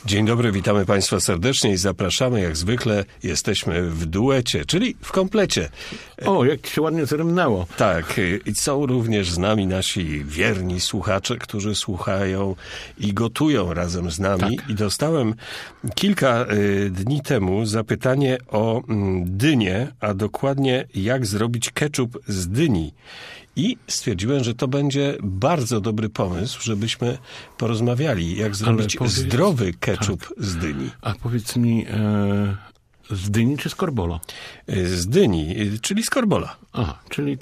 Dzień dobry, witamy Państwa serdecznie i zapraszamy jak zwykle. Jesteśmy w duecie, czyli w komplecie. O, jak się ładnie zrymnęło. Tak, i są również z nami nasi wierni słuchacze, którzy słuchają i gotują razem z nami. Tak. I dostałem kilka dni temu zapytanie o dynię, a dokładnie jak zrobić ketchup z dyni. I stwierdziłem, że to będzie bardzo dobry pomysł, żebyśmy porozmawiali, jak zrobić zdrowy ketchup z dyni. A powiedz mi, z dyni czy z korbola? Z dyni, czyli z korbola. Aha, czyli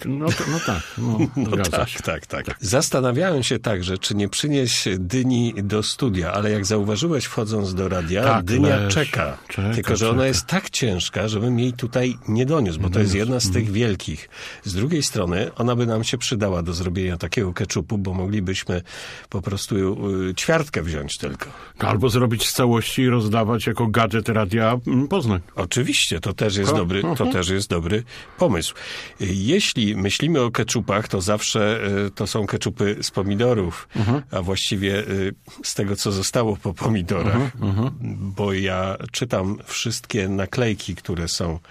Tak. Zastanawiałem się także, czy nie przynieść dyni do studia, ale jak zauważyłeś wchodząc do radia, dynia czeka. Tylko, że ona jest tak ciężka, żebym jej tutaj nie doniósł, bo to jest jedna z tych wielkich. Z drugiej strony, ona by nam się przydała do zrobienia takiego ketchupu, bo moglibyśmy po prostu ćwiartkę wziąć tylko. Albo zrobić z całości i rozdawać jako gadżet Radia Poznań. Oczywiście, to też jest dobry pomysł. Jeśli myślimy o ketchupach, to zawsze to są ketchupy z pomidorów, a właściwie z tego, co zostało po pomidorach, bo ja czytam wszystkie naklejki, które są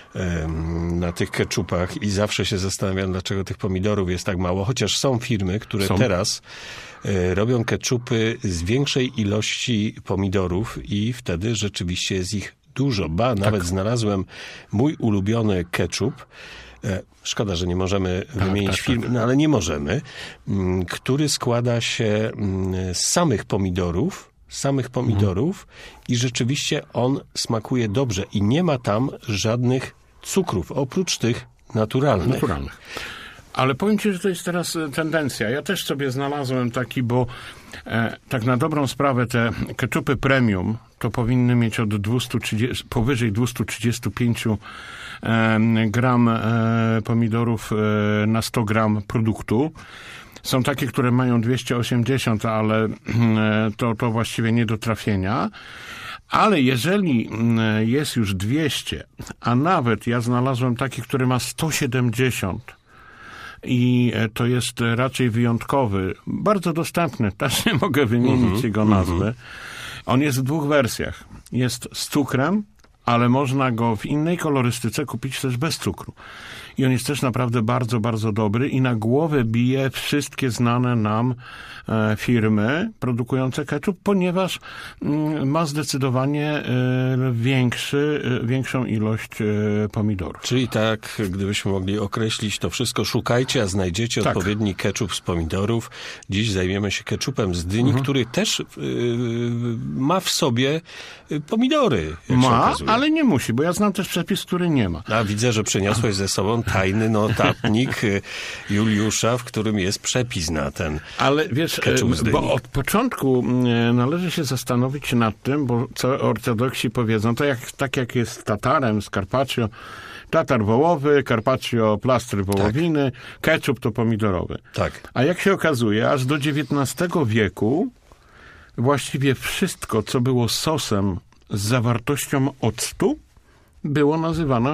na tych ketchupach i zawsze się zastanawiam, dlaczego tych pomidorów jest tak mało, chociaż są firmy, które teraz robią ketchupy z większej ilości pomidorów i wtedy rzeczywiście jest ich dużo. Nawet znalazłem mój ulubiony ketchup. Szkoda, że nie możemy wymienić firmy, no ale nie możemy, który składa się z samych pomidorów i rzeczywiście on smakuje dobrze i nie ma tam żadnych cukrów, oprócz tych naturalnych. Ale powiem Ci, że to jest teraz tendencja. Ja też sobie znalazłem taki, bo tak na dobrą sprawę te ketchupy premium to powinny mieć powyżej 235 gram pomidorów na 100 gram produktu. Są takie, które mają 280, ale to właściwie nie do trafienia. Ale jeżeli jest już 200, a nawet ja znalazłem taki, który ma 170, i to jest raczej wyjątkowy, bardzo dostępny, też nie mogę wymienić jego nazwy. On jest w dwóch wersjach. Jest z cukrem, ale można go w innej kolorystyce kupić też bez cukru. I on jest też naprawdę bardzo, bardzo dobry i na głowę bije wszystkie znane nam firmy produkujące ketchup, ponieważ ma zdecydowanie większą ilość pomidorów. Czyli tak, gdybyśmy mogli określić to wszystko, szukajcie, a znajdziecie odpowiedni ketchup z pomidorów. Dziś zajmiemy się ketchupem z dyni, który też ma w sobie pomidory. Ale nie musi, bo ja znam też przepis, który nie ma. A widzę, że przyniosłeś ze sobą tajny notatnik Juliusza, w którym jest przepis na ten ketchup z dyni. Bo od początku należy się zastanowić nad tym, bo co ortodoksi powiedzą, to tak jak jest z tatarem, z carpaccio, tatar wołowy, carpaccio plastry wołowiny, ketchup to pomidorowy. Tak. A jak się okazuje, aż do XIX wieku właściwie wszystko, co było sosem z zawartością octu, było nazywane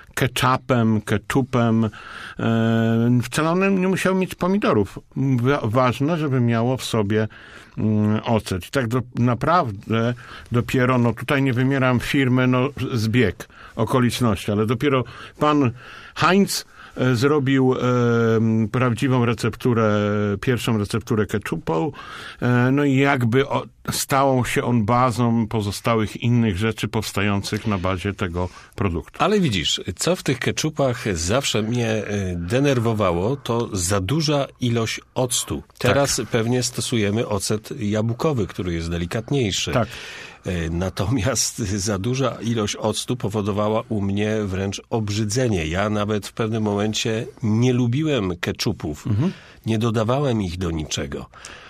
ketchupem. Wcale one nie musiały mieć pomidorów. Ważne, żeby miało w sobie ocet. I tak naprawdę dopiero, tutaj nie wymieram firmy, zbieg okoliczności, ale dopiero pan Heinz zrobił prawdziwą recepturę, pierwszą recepturę ketchupu, i jakby stał się on bazą pozostałych innych rzeczy powstających na bazie tego produktu. Ale widzisz, co w tych ketchupach zawsze mnie denerwowało, to za duża ilość octu. Teraz pewnie stosujemy ocet jabłkowy, który jest delikatniejszy. Tak. Natomiast za duża ilość octu powodowała u mnie wręcz obrzydzenie. Ja nawet w pewnym momencie nie lubiłem ketchupów. Nie dodawałem ich do niczego.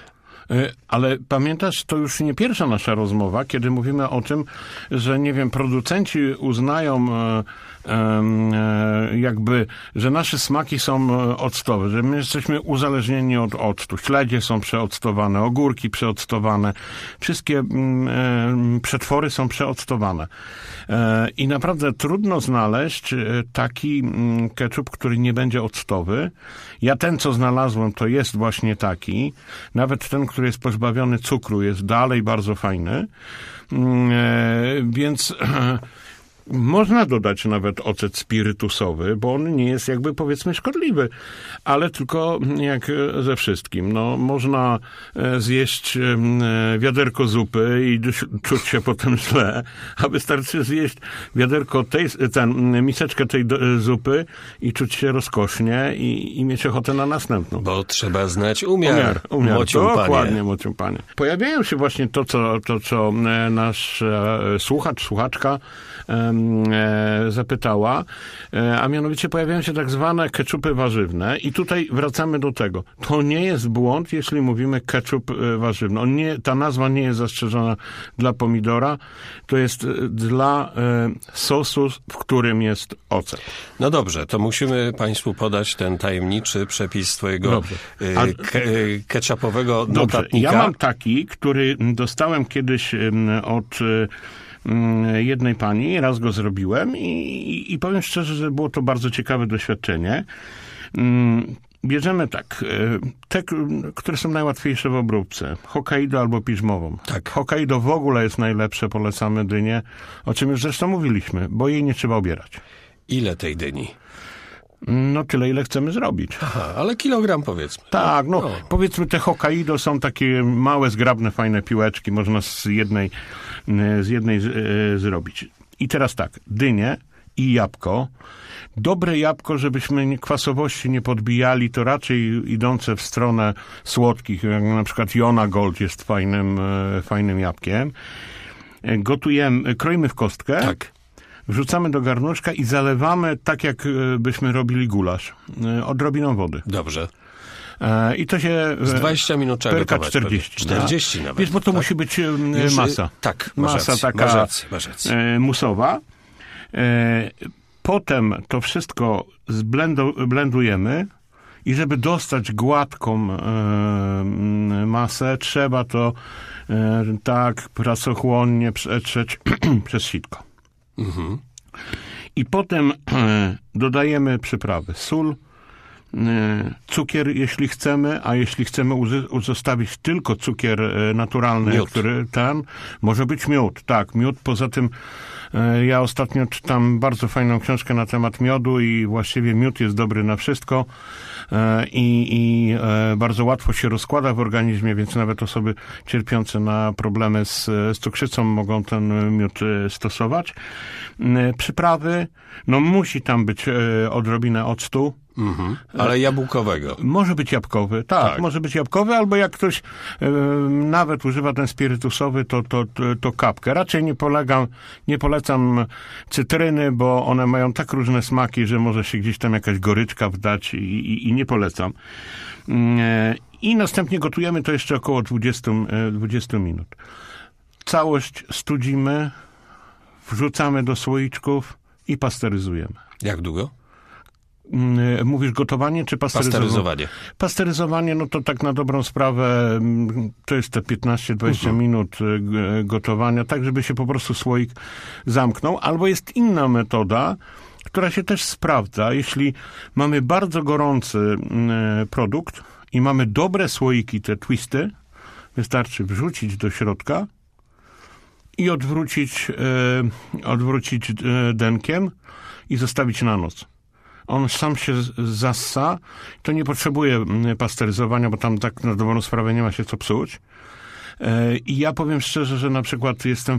Ale pamiętasz, to już nie pierwsza nasza rozmowa, kiedy mówimy o tym, że, producenci uznają jakby, że nasze smaki są octowe, że my jesteśmy uzależnieni od octu. Śledzie są przeoctowane, ogórki przeoctowane, wszystkie przetwory są przeoctowane. I naprawdę trudno znaleźć taki ketchup, który nie będzie octowy. Ja ten, co znalazłem, to jest właśnie taki. Nawet ten, który jest pozbawiony cukru, jest dalej bardzo fajny. Więc można dodać nawet ocet spirytusowy, bo on nie jest jakby, powiedzmy, szkodliwy, ale tylko jak ze wszystkim. No, można zjeść wiaderko zupy i czuć się potem źle, a wystarczy zjeść wiaderko miseczkę tej zupy i czuć się rozkosznie i mieć ochotę na następną. Bo trzeba znać umiar. Dokładnie, mocią panie. Pojawiają się właśnie to, co nasz słuchacz, słuchaczka zapytała, a mianowicie pojawiają się tak zwane keczupy warzywne i tutaj wracamy do tego. To nie jest błąd, jeśli mówimy keczup warzywny. Ta nazwa nie jest zastrzeżona dla pomidora, to jest dla sosu, w którym jest ocet. No dobrze, to musimy Państwu podać ten tajemniczy przepis twojego ketchupowego notatnika. Ja mam taki, który dostałem kiedyś od jednej pani, raz go zrobiłem i powiem szczerze, że było to bardzo ciekawe doświadczenie. Bierzemy tak, te, które są najłatwiejsze w obróbce, Hokkaido albo piżmową. Tak. Hokkaido w ogóle jest najlepsze, polecamy dynię, o czym już zresztą mówiliśmy, bo jej nie trzeba obierać. Ile tej dyni? No tyle, ile chcemy zrobić. Aha, ale kilogram powiedzmy. Tak, powiedzmy te Hokkaido są takie małe, zgrabne, fajne piłeczki, można z jednej zrobić. I teraz tak, dynię i jabłko. Dobre jabłko, żebyśmy kwasowości nie podbijali, to raczej idące w stronę słodkich, jak na przykład Jona Gold jest fajnym jabłkiem. Gotujemy, kroimy w kostkę. Tak. Wrzucamy do garnuszka i zalewamy tak, jak byśmy robili gulasz. Odrobiną wody. Dobrze. I to się z 20 minut trzeba gotować. 40. 40 nawet. Wiesz, bo to musi być masa. Tak, masa taka masz rację. Musowa. Potem to wszystko blendujemy i żeby dostać gładką masę, trzeba to tak pracochłonnie przetrzeć przez sitko. Mhm. I potem dodajemy przyprawy. Sól, cukier, jeśli chcemy, a jeśli chcemy zostawić tylko cukier naturalny, miód. Który może być miód. Tak, miód. Poza tym ja ostatnio czytam bardzo fajną książkę na temat miodu i właściwie miód jest dobry na wszystko i bardzo łatwo się rozkłada w organizmie, więc nawet osoby cierpiące na problemy z cukrzycą mogą ten miód stosować. Przyprawy, musi tam być odrobinę octu. Mhm. Ale jabłkowego. Może być jabłkowy, tak, może być jabłkowy, albo jak ktoś nawet używa ten spirytusowy, to kapkę. Raczej nie polecam cytryny, bo one mają tak różne smaki, że może się gdzieś tam jakaś goryczka wdać i nie polecam. I następnie gotujemy to jeszcze około 20 minut. Całość studzimy, wrzucamy do słoiczków i pasteryzujemy. Jak długo? Mówisz gotowanie czy pasteryzowanie? Pasteryzowanie, to tak na dobrą sprawę to jest te 15-20 minut gotowania, tak żeby się po prostu słoik zamknął. Albo jest inna metoda, która się też sprawdza. Jeśli mamy bardzo gorący produkt i mamy dobre słoiki, te twisty, wystarczy wrzucić do środka i odwrócić denkiem i zostawić na noc. On sam się zassa, to nie potrzebuje pasteryzowania, bo tam tak na dobrą sprawę nie ma się co psuć. I ja powiem szczerze, że na przykład jestem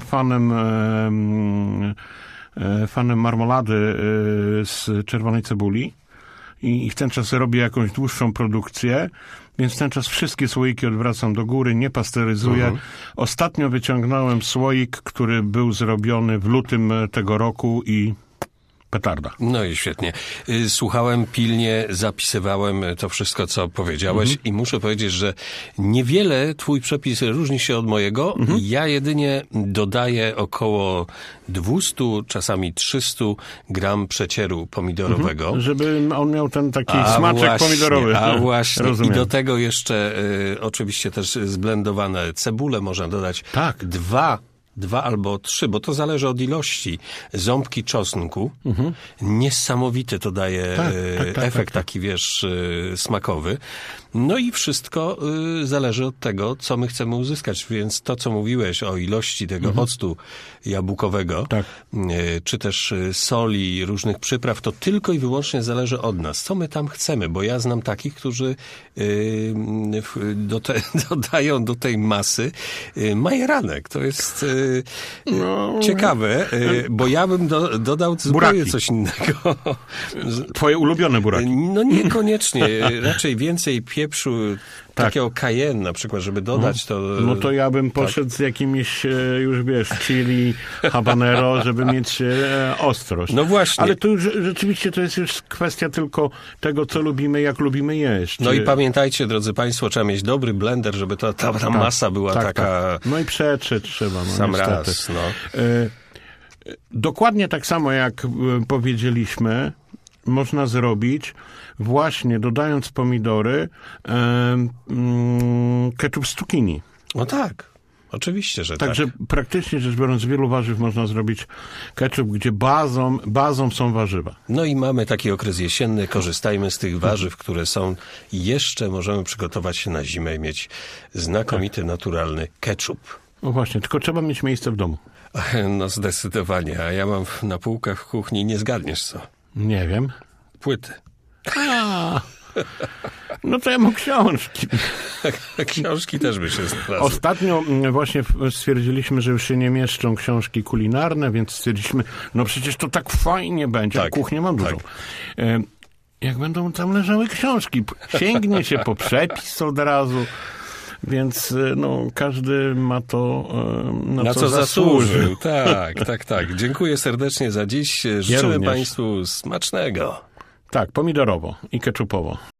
fanem marmolady z czerwonej cebuli i w ten czas robię jakąś dłuższą produkcję, więc w ten czas wszystkie słoiki odwracam do góry, nie pasteryzuję. Ostatnio wyciągnąłem słoik, który był zrobiony w lutym tego roku i petarda. No i świetnie. Słuchałem pilnie, zapisywałem to wszystko, co powiedziałeś i muszę powiedzieć, że niewiele twój przepis różni się od mojego. Ja jedynie dodaję około 200, czasami 300 gram przecieru pomidorowego. Żeby on miał ten taki smaczek pomidorowy. A właśnie. Rozumiem. I do tego jeszcze oczywiście też zblendowane cebule można dodać. Tak. Dwa albo 3, bo to zależy od ilości. Ząbki czosnku. Niesamowity to daje efekt taki, wiesz, smakowy. No i wszystko zależy od tego, co my chcemy uzyskać. Więc to, co mówiłeś o ilości tego octu jabłkowego, czy też soli, różnych przypraw, to tylko i wyłącznie zależy od nas. Co my tam chcemy? Bo ja znam takich, którzy dodają do tej masy majeranek. To jest ciekawe, bo ja bym dodał zupełnie coś innego. Twoje ulubione buraki. No niekoniecznie. Raczej więcej pieprzu, takiego cayenne na przykład, żeby dodać to. No to ja bym poszedł z jakimiś, już wiesz, chili, habanero, żeby mieć ostrość. No właśnie. Ale to już rzeczywiście to jest już kwestia tylko tego, co lubimy, jak lubimy jeść. No i pamiętajcie, drodzy państwo, trzeba mieć dobry blender, żeby ta masa była taka... No i przetrzeć trzeba. No, sam niestety. raz, no. Dokładnie tak samo, jak powiedzieliśmy, można zrobić właśnie dodając pomidory ketchup z cukinii. No tak, oczywiście, że tak. Także praktycznie rzecz biorąc, z wielu warzyw można zrobić ketchup, gdzie bazą są warzywa. No i mamy taki okres jesienny, korzystajmy z tych warzyw, które są i jeszcze możemy przygotować się na zimę i mieć znakomity, naturalny ketchup. No właśnie, tylko trzeba mieć miejsce w domu. No zdecydowanie, a ja mam na półkach w kuchni, nie zgadniesz co? Nie wiem. Płyty. No to ja mam książki. Książki też by się znalazły. Ostatnio właśnie stwierdziliśmy, że już się nie mieszczą książki kulinarne, więc stwierdziliśmy, no przecież to tak fajnie będzie, a kuchnię mam dużą. Jak będą tam leżały książki, sięgnie się po przepis od razu. Więc no, każdy ma to, na co zasłużył. Tak. Dziękuję serdecznie za dziś. Życzymy Państwu smacznego. Tak, pomidorowo i ketchupowo.